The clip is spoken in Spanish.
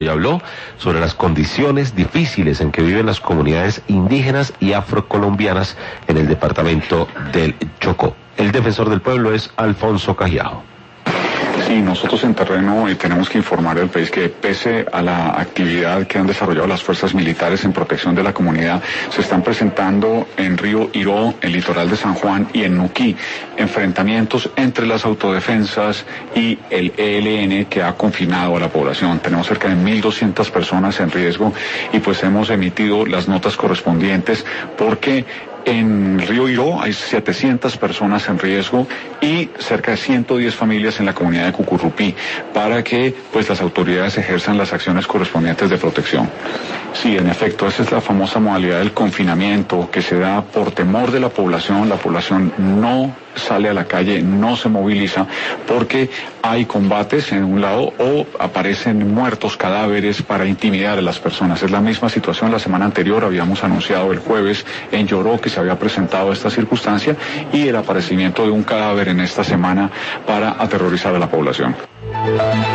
Y habló sobre las condiciones difíciles en que viven las comunidades indígenas y afrocolombianas en el departamento del Chocó. El defensor del pueblo es Alfonso Cajiao. Sí, nosotros en terreno tenemos que informar al país que pese a la actividad que han desarrollado las fuerzas militares en protección de la comunidad, se están presentando en Río Iró, el litoral de San Juan y en Nuquí, enfrentamientos entre las autodefensas y el ELN que ha confinado a la población. Tenemos cerca de 1.200 personas en riesgo y pues hemos emitido las notas correspondientes porque en Río Iró hay 700 personas en riesgo y cerca de 110 familias en la comunidad de Cucurrupí para que pues las autoridades ejerzan las acciones correspondientes de protección. Sí, en efecto, esa es la famosa modalidad del confinamiento que se da por temor de la población no sale a la calle, no se moviliza porque hay combates en un lado o aparecen muertos, cadáveres para intimidar a las personas. Es la misma situación la semana anterior, habíamos anunciado el jueves en Lloró que se había presentado esta circunstancia y el aparecimiento de un cadáver en esta semana para aterrorizar a la población.